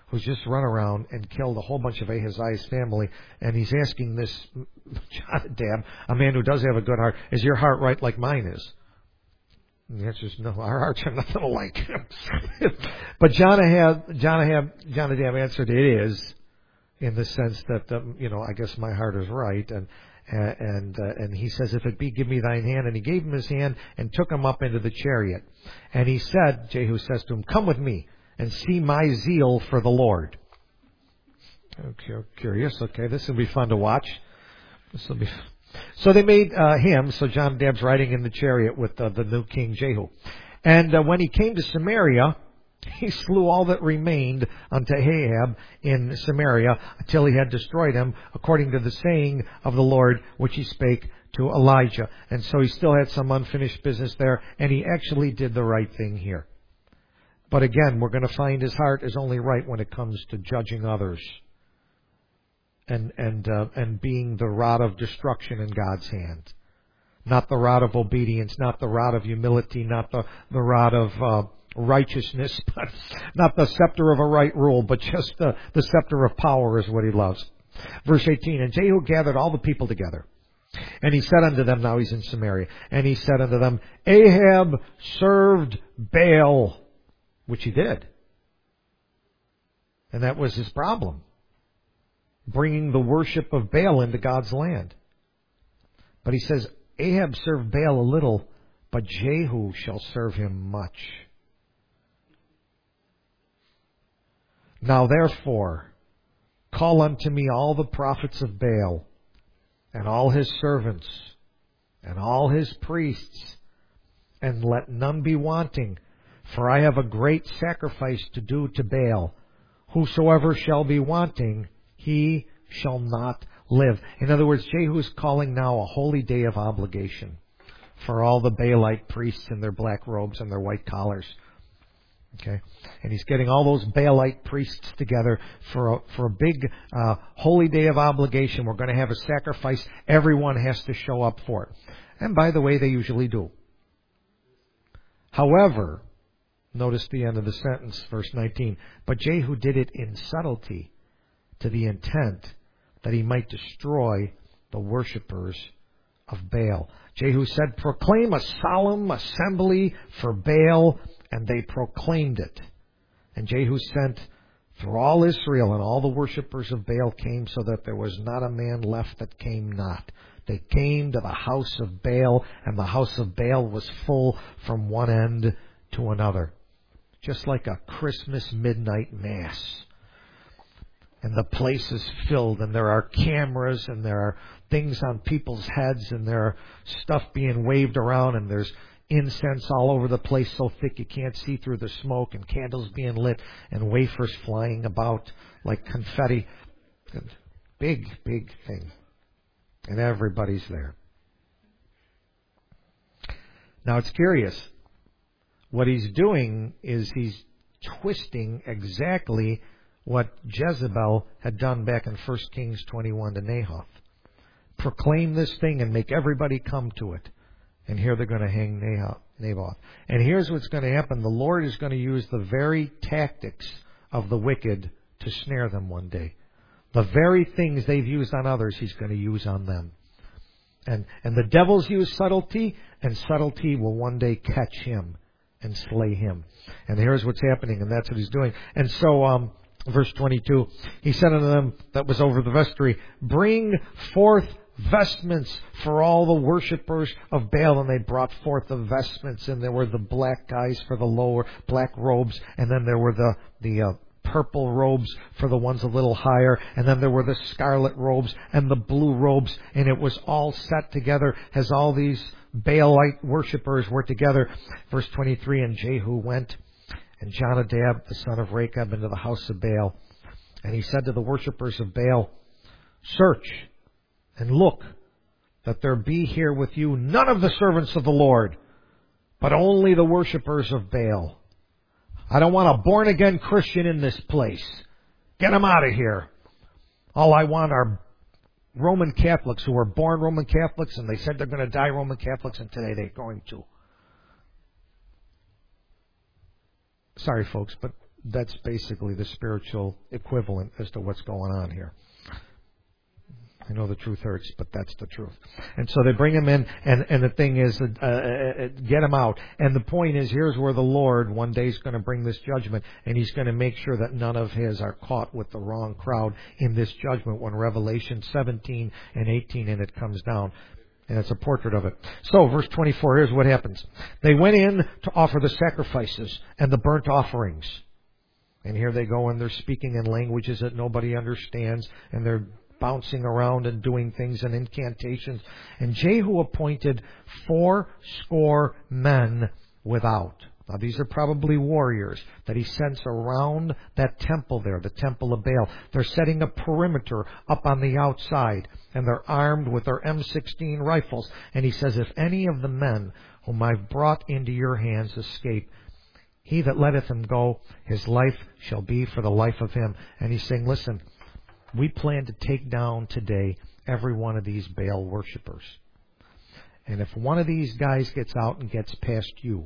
who's just run around and killed a whole bunch of Ahaziah's family, and he's asking this Jonadab, a man who does have a good heart, is your heart right like mine is? And the answer is no, our hearts are nothing alike. But Jonadab, Jonadab, Jonadab answered, it is, in the sense that, um, you know, I guess my heart is right. And and uh, and he says, if it be, give me thine hand. And he gave him his hand and took him up into the chariot. And he said, Jehu says to him, come with me and see my zeal for the Lord. Okay, curious. Okay, this will be fun to watch. This will be. So they made uh, him. So Jonadab's riding in the chariot with uh, the new king Jehu. And uh, when he came to Samaria, he slew all that remained unto Ahab in Samaria until he had destroyed him, according to the saying of the Lord, which he spake to Elijah. And so he still had some unfinished business there, and he actually did the right thing here. But again, we're going to find his heart is only right when it comes to judging others and and uh, and being the rod of destruction in God's hand. Not the rod of obedience, not the rod of humility, not the, the rod of uh, righteousness, but not the scepter of a right rule, but just the, the scepter of power is what he loves. Verse eighteen, and Jehu gathered all the people together, and he said unto them, now he's in Samaria, and he said unto them, Ahab served Baal, which he did. And that was his problem, bringing the worship of Baal into God's land. But he says, Ahab served Baal a little, but Jehu shall serve him much. Now therefore, call unto me all the prophets of Baal, and all his servants, and all his priests, and let none be wanting, for I have a great sacrifice to do to Baal. Whosoever shall be wanting, he shall not live. In other words, Jehu is calling now a holy day of obligation for all the Baalite priests in their black robes and their white collars. Okay, and he's getting all those Baalite priests together for a, for a big uh, holy day of obligation. We're going to have a sacrifice. Everyone has to show up for it. And by the way, they usually do. However, notice the end of the sentence, verse nineteen. But Jehu did it in subtlety, to the intent that he might destroy the worshippers of Baal. Jehu said, proclaim a solemn assembly for Baal, and they proclaimed it. And Jehu sent through all Israel, and all the worshippers of Baal came, so that there was not a man left that came not. They came to the house of Baal, and the house of Baal was full from one end to another. Just like a Christmas midnight mass. And the place is filled, and there are cameras, and there are things on people's heads, and there are stuff being waved around, and there's incense all over the place so thick you can't see through the smoke, and candles being lit, and wafers flying about like confetti. Big, big thing. And everybody's there. Now it's curious. What he's doing is he's twisting exactly what Jezebel had done back in First Kings twenty-one to Naboth. Proclaim this thing and make everybody come to it. And here they're going to hang Naboth. And here's what's going to happen. The Lord is going to use the very tactics of the wicked to snare them one day. The very things they've used on others, he's going to use on them. And, and the devils use subtlety, and subtlety will one day catch him and slay him. And here's what's happening, and that's what he's doing. And so, um, verse twenty-two, he said unto them that was over the vestry, bring forth vestments for all the worshippers of Baal. And they brought forth the vestments, and there were the black guys for the lower black robes, and then there were the the uh, purple robes for the ones a little higher, and then there were the scarlet robes and the blue robes, and it was all set together as all these Baalite worshippers were together. Verse twenty-three, and Jehu went, and Jonadab the son of Rechab, into the house of Baal, and he said to the worshippers of Baal, search and look, that there be here with you none of the servants of the Lord, but only the worshippers of Baal. I don't want a born-again Christian in this place. Get them out of here. All I want are Roman Catholics who were born Roman Catholics, and they said they're going to die Roman Catholics, and today they're going to. Sorry, folks, but that's basically the spiritual equivalent as to what's going on here. I know the truth hurts, but that's the truth. And so they bring him in, and, and the thing is, uh, uh, get him out. And the point is, here's where the Lord one day is going to bring this judgment, and He's going to make sure that none of His are caught with the wrong crowd in this judgment when Revelation seventeen and eighteen in it comes down. And it's a portrait of it. So, verse twenty-four, here's what happens. They went in to offer the sacrifices and the burnt offerings. And here they go, and they're speaking in languages that nobody understands, and they're bouncing around and doing things and incantations. And Jehu appointed four score men without. Now these are probably warriors that he sends around that temple there, the temple of Baal. They're setting a perimeter up on the outside, and they're armed with their M sixteen rifles. And he says, if any of the men whom I've brought into your hands escape, he that letteth him go, his life shall be for the life of him. And he's saying, listen, we plan to take down today every one of these Baal worshipers. And if one of these guys gets out and gets past you,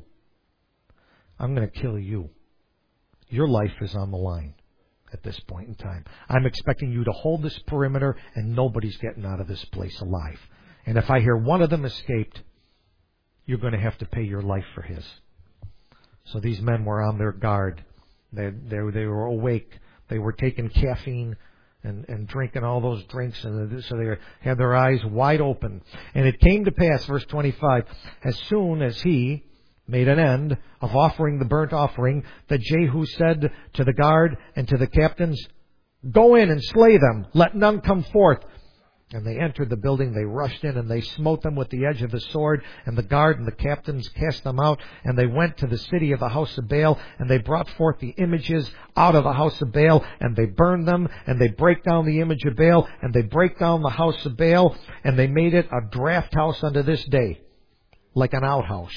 I'm going to kill you. Your life is on the line at this point in time. I'm expecting you to hold this perimeter, and nobody's getting out of this place alive. And if I hear one of them escaped, you're going to have to pay your life for his. So these men were on their guard. They, they, they were awake. They were taking caffeine and, and drinking all those drinks, and so they had their eyes wide open. And it came to pass, verse twenty-five, as soon as he made an end of offering the burnt offering, that Jehu said to the guard and to the captains, go in and slay them, let none come forth. And they entered the building, they rushed in, and they smote them with the edge of the sword. And the guard and the captains cast them out. And they went to the city of the house of Baal, and they brought forth the images out of the house of Baal, and they burned them, and they break down the image of Baal, and they break down the house of Baal, and they made it a draft house unto this day, like an outhouse.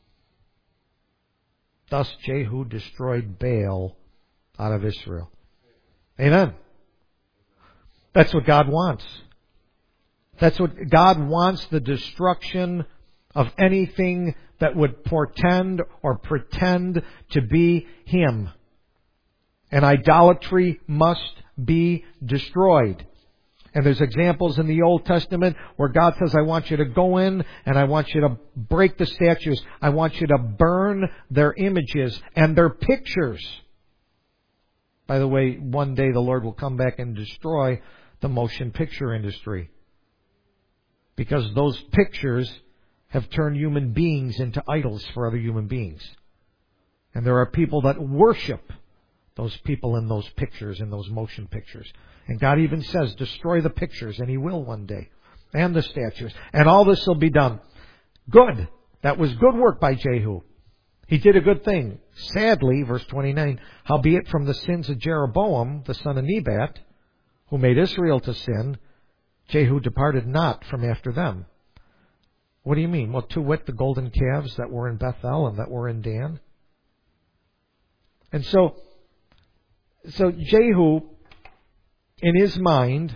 Thus Jehu destroyed Baal out of Israel. Amen. That's what God wants. That's what God wants, the destruction of anything that would portend or pretend to be Him. And idolatry must be destroyed. And there's examples in the Old Testament where God says, I want you to go in and I want you to break the statues. I want you to burn their images and their pictures. By the way, one day the Lord will come back and destroy the motion picture industry. Because those pictures have turned human beings into idols for other human beings. And there are people that worship those people in those pictures, in those motion pictures. And God even says, destroy the pictures, and He will one day. And the statues. And all this will be done. Good. That was good work by Jehu. He did a good thing. Sadly, verse twenty-nine, howbeit from the sins of Jeroboam, the son of Nebat, who made Israel to sin, Jehu departed not from after them. What do you mean? Well, to wit, the golden calves that were in Bethel and that were in Dan. And so, so Jehu, in his mind,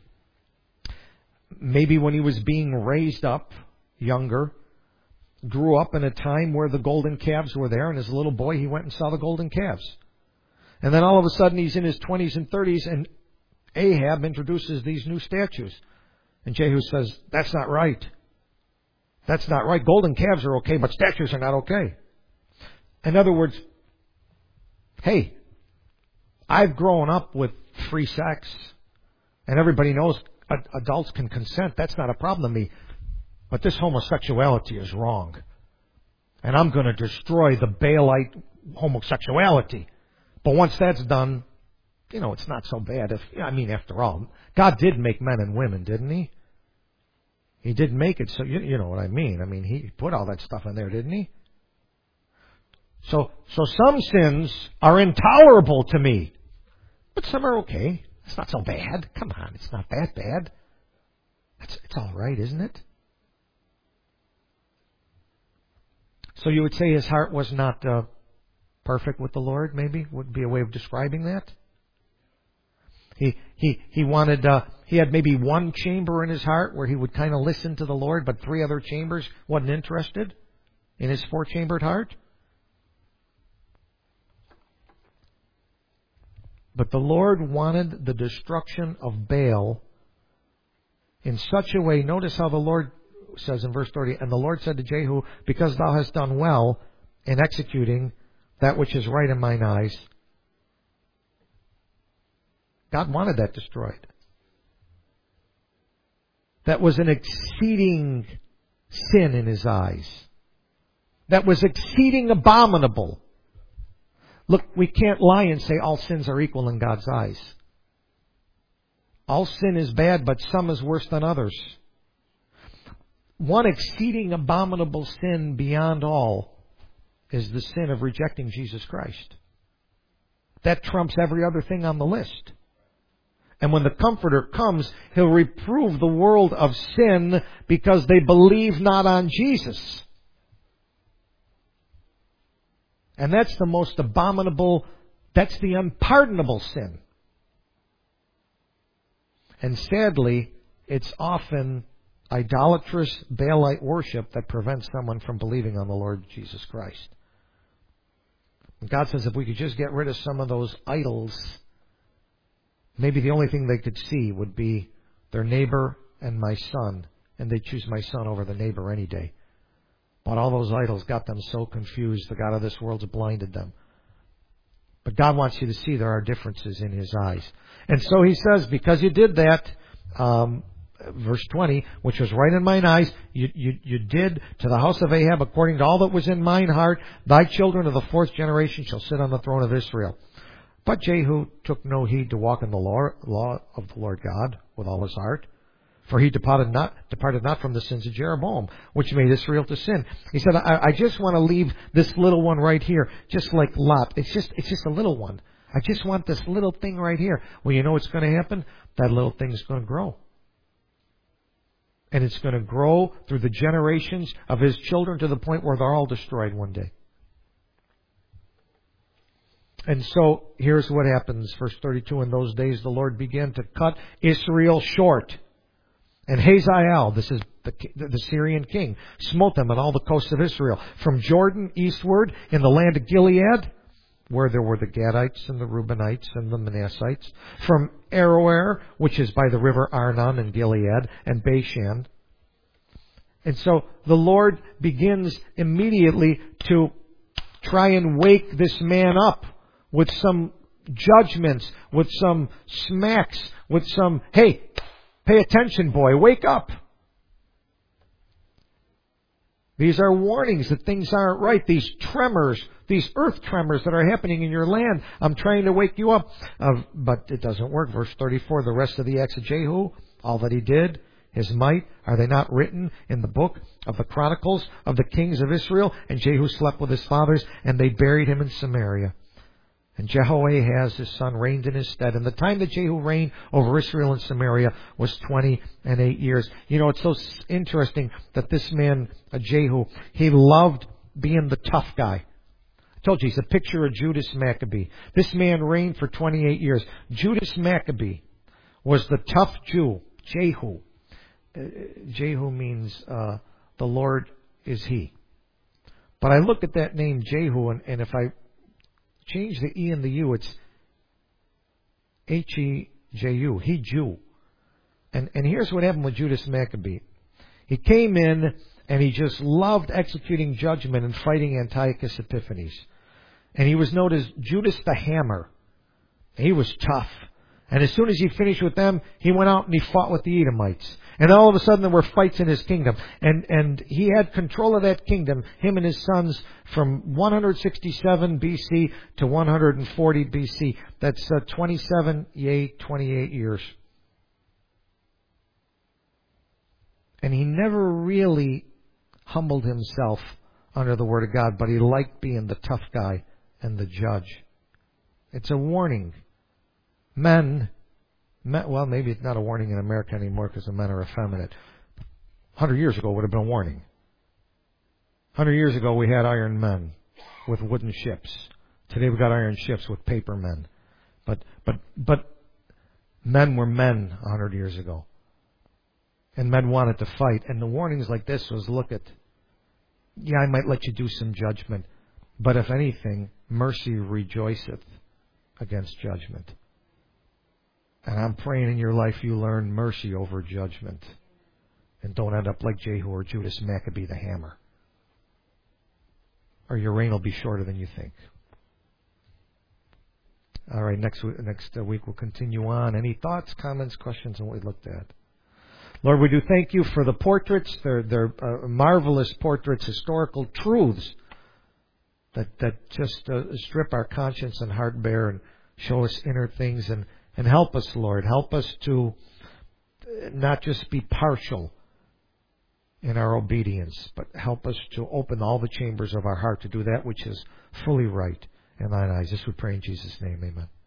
maybe when he was being raised up, younger, grew up in a time where the golden calves were there, and as a little boy he went and saw the golden calves. And then all of a sudden he's in his twenties and thirties, and Ahab introduces these new statues. And Jehu says, that's not right. That's not right. Golden calves are okay, but statues are not okay. In other words, hey, I've grown up with free sex, and everybody knows adults can consent. That's not a problem to me. But this homosexuality is wrong. And I'm going to destroy the Baalite homosexuality. But once that's done, you know, it's not so bad. If I mean, after all, God did make men and women, didn't He? He did make it so, you, you know what I mean. I mean, He put all that stuff in there, didn't He? So, so some sins are intolerable to me. But some are okay. It's not so bad. Come on, it's not that bad. It's, it's all right, isn't it? So you would say his heart was not uh, perfect with the Lord, maybe? Would be a way of describing that? He he he wanted uh, he had maybe one chamber in his heart where he would kind of listen to the Lord, but three other chambers wasn't interested in his four-chambered heart. But the Lord wanted the destruction of Baal in such a way. Notice how the Lord says in verse thirty, and the Lord said to Jehu, because thou hast done well in executing that which is right in mine eyes. God wanted that destroyed. That was an exceeding sin in His eyes. That was exceeding abominable. Look, we can't lie and say all sins are equal in God's eyes. All sin is bad, but some is worse than others. One exceeding abominable sin beyond all is the sin of rejecting Jesus Christ. That trumps every other thing on the list. And when the Comforter comes, He'll reprove the world of sin because they believe not on Jesus. And that's the most abominable, that's the unpardonable sin. And sadly, it's often idolatrous Baalite worship that prevents someone from believing on the Lord Jesus Christ. And God says if we could just get rid of some of those idols, maybe the only thing they could see would be their neighbor and my son, and they'd choose my son over the neighbor any day. But all those idols got them so confused, the God of this world's blinded them. But God wants you to see there are differences in His eyes. And so He says, because you did that, um, verse twenty, which was right in mine eyes, you, you, you did to the house of Ahab according to all that was in mine heart. Thy children of the fourth generation shall sit on the throne of Israel. But Jehu took no heed to walk in the law, law of the Lord God with all his heart. For he departed not, departed not from the sins of Jeroboam, which made Israel to sin. He said, I, I just want to leave this little one right here, just like Lot. It's just, it's just a little one. I just want this little thing right here. Well, you know what's going to happen? That little thing is going to grow. And it's going to grow through the generations of his children to the point where they're all destroyed one day. And so, here's what happens. Verse thirty-two, in those days the Lord began to cut Israel short. And Hazael, this is the, the Syrian king, smote them on all the coasts of Israel, from Jordan eastward in the land of Gilead, where there were the Gadites and the Reubenites and the Manassites, from Aroer, which is by the river Arnon in Gilead, and Bashan. And so the Lord begins immediately to try and wake this man up with some judgments, with some smacks, with some, hey, pay attention, boy. Wake up. These are warnings that things aren't right. These tremors, these earth tremors that are happening in your land. I'm trying to wake you up. Uh, but it doesn't work. Verse thirty-four, the rest of the acts of Jehu, all that he did, his might, are they not written in the book of the Chronicles of the kings of Israel? And Jehu slept with his fathers, and they buried him in Samaria. And Jehoahaz, his son, reigned in his stead. And the time that Jehu reigned over Israel and Samaria was twenty and eight years. You know, it's so interesting that this man, uh, Jehu, he loved being the tough guy. I told you, he's a picture of Judas Maccabee. This man reigned for twenty-eight years. Judas Maccabee was the tough Jew. Jehu. Uh, Jehu means uh, the Lord is He. But I look at that name, Jehu, and, and if I change the E and the U, it's H E J U. He Jew. And and here's what happened with Judas Maccabee. He came in and he just loved executing judgment and fighting Antiochus Epiphanes. And he was known as Judas the Hammer. He was tough. And as soon as he finished with them, he went out and he fought with the Edomites. And all of a sudden there were fights in his kingdom. And and he had control of that kingdom, him and his sons, from one sixty-seven B C to one forty B C. That's uh, twenty-seven, yea, twenty-eight years. And he never really humbled himself under the Word of God, but he liked being the tough guy and the judge. It's a warning. Men, men, well, maybe it's not a warning in America anymore because the men are effeminate. A hundred years ago it would have been a warning. A hundred years ago we had iron men with wooden ships. Today we've got iron ships with paper men. But, but, but men were men a hundred years ago. And men wanted to fight. And the warnings like this was, look at, yeah, I might let you do some judgment. But if anything, mercy rejoiceth against judgment. And I'm praying in your life you learn mercy over judgment. And don't end up like Jehu or Judas Maccabee the hammer. Or your reign will be shorter than you think. All right, next week, next week we'll continue on. Any thoughts, comments, questions on what we looked at? Lord, we do thank you for the portraits. They're, they're uh, marvelous portraits, historical truths that, that just uh, strip our conscience and heart bare and show us inner things. And, and help us, Lord. Help us to not just be partial in our obedience, but help us to open all the chambers of our heart to do that which is fully right in thine eyes. This we pray in Jesus' name. Amen.